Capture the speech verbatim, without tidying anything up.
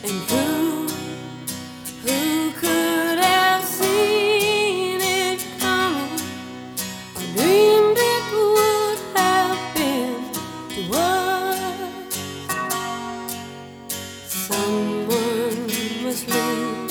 And who, who could have seen it coming? Dreamed it would have been to us. Someone must leave.